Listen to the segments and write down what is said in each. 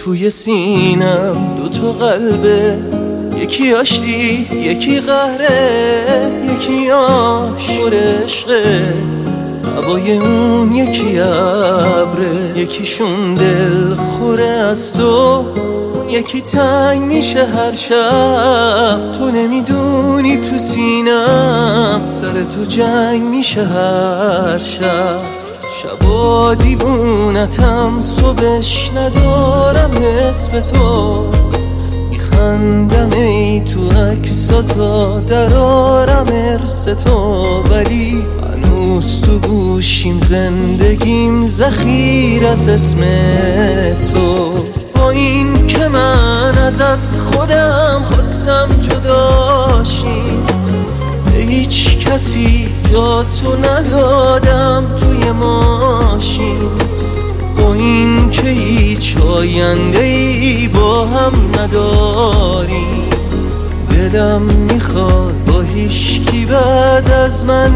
توی سینم دوتا قلبه، یکی آشتی یکی قهره، یکی آشور عشقه، هوای اون یکی ابره، یکیشون دل خوره از تو، اون یکی تنگ میشه هر شب. تو نمیدونی تو سینم سر تو جنگ میشه هر شب. شبا دیوونتم صبحش ندارم اسم تو، میخندم ای تو عکساتا درارم ارث تو، ولی هنوز تو گوشیم زندگیم ذخیر از اسم تو. با این که من ازت خودم خواستم جداشیم، به هیچ کسی جا تو ندادم توی ماشین. با این که هیچ آینده‌ای با هم نداریم، دلم میخواد با هیچکی بعد از من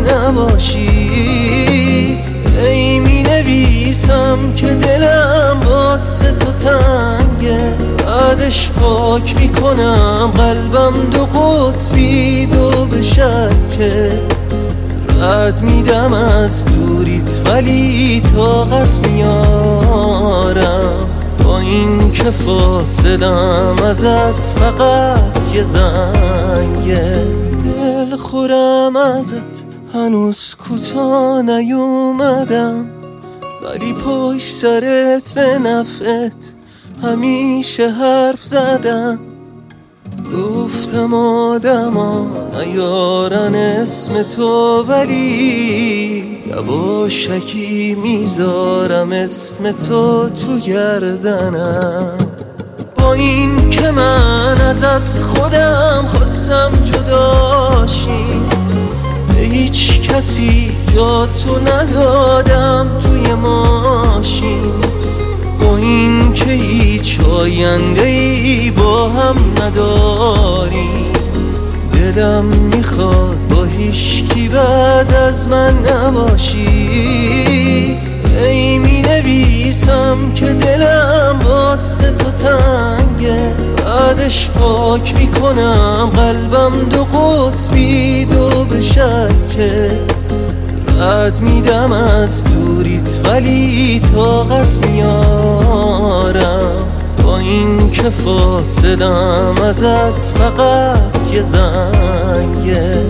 نباشی. ای مینویسم که دلم واسه تو تنگه، بعدش پاک میکنم قلبم دو قطبی دو به شکه. رد میدم از دوریت ولی طاقت میارم، با این که فاصلم ازت فقط یه زنگه. دل خورم ازت هنوز کوتا نیومدم، ولی پشت سرت به نفعت همیشه حرف زدم. گفتم آدما نیارن اسم تو، ولی یواشکی میذارم اسم تو تو گردنم. با این که من ازت خودم خواستم جداشیم، به هیچ کسی جا تو ندادم توی ماشین. با این که هیچ آینده‌ای با هم نداریم، دلم میخواد با هیچکی بعد از من نباشی. ای مینویسم که دلم واسه تو تنگه، بعدش پاک میکنم قلبم دو قطبی دو به شکه. رد میدم از دوریت ولی طاقت میارم، با این که فاصلم ازت فقط یه زنگه.